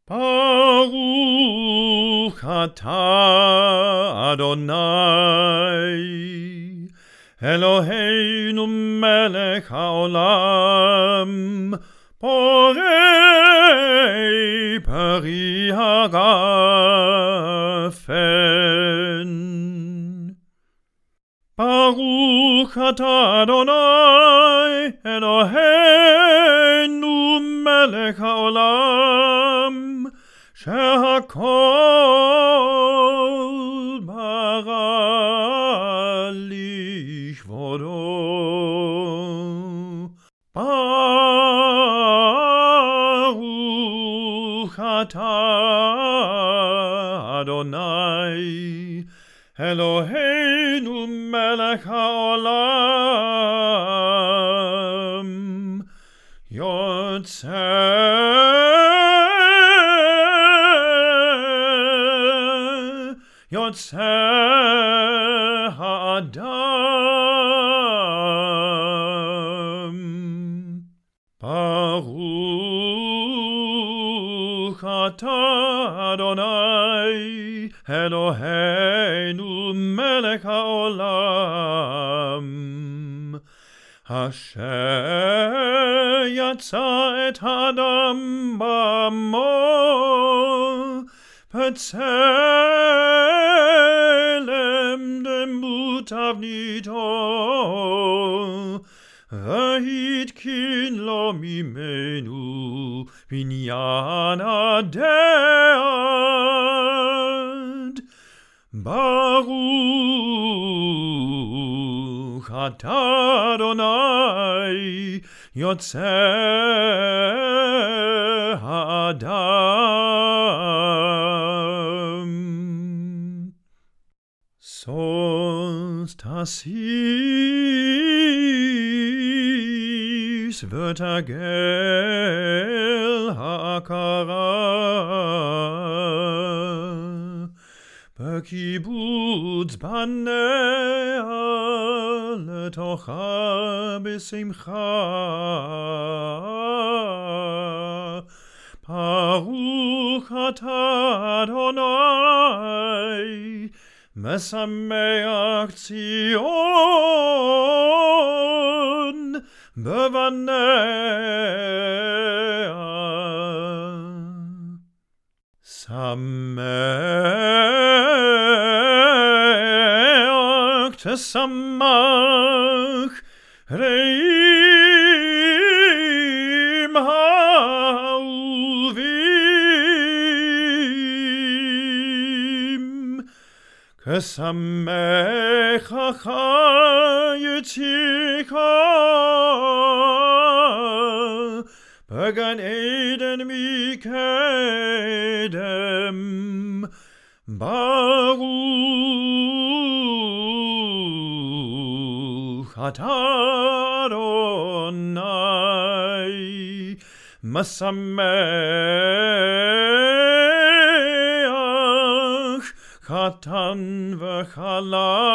Baruch atah Adonai, Eloheinu melech haolam, borei peri hagafen. Baruch atah Adonai, Eloheinu melech haolam, שהכל ברא לכבודו. ברוך אתה אדוני אלוהינו מלך העולם, יוצא האדם. ברוך אתה אדוני אלוהינו מלך העולם, אשר יצא את האדם בעמו בצלם דמות תבניתו, והתקין לו ממנו בניין עד עד. ברוך אתה אדוני יוצא האדם. Sonst Assis wird Gel Hakara, בקיבוץ בניה לתוכה בשמחה. ברוך אתה אדוני משמח ציון בבניה. שמח תשמח רעים אהובים, כשמחך יציך בגן עדן מקדם. ברוך אתה אדוני משמח חתן וכלה.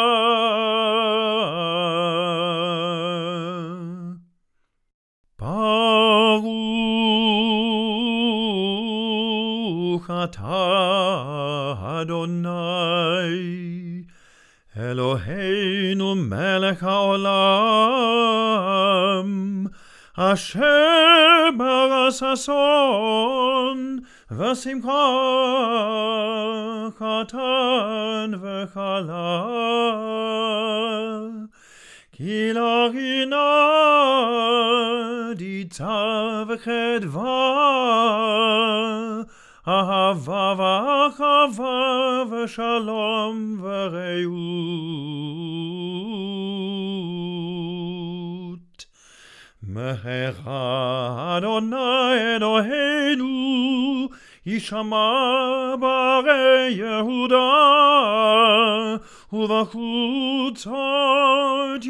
ברוך אתה אדוני אלוהינו מלך העולם, אשר ברא ששון ושמחה חתן וכלה, כי לרינה דיצה וחדווה, אהבה ואחווה ושלום ורעות. מהרה אדוני אלוהינו יישמע בערי יהודה ובחוצות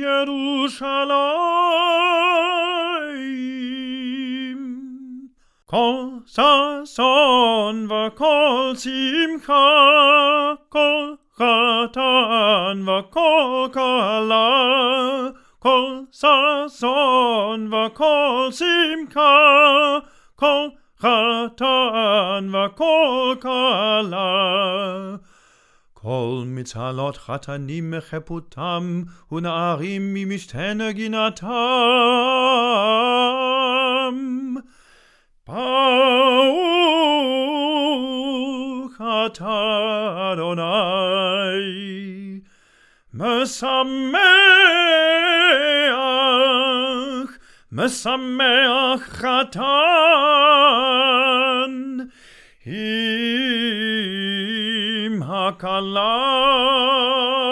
ירושלים. כל ששון וכל שמחה, כל חתן וכל כלה, כל ששון וכל שמחה, כל חתן וכל כלה. כל מצהלות חתנים מחפותם, ונערים ממשתה נגינתם. ברוך אתה אדוני, משמח חתן עם הכלה.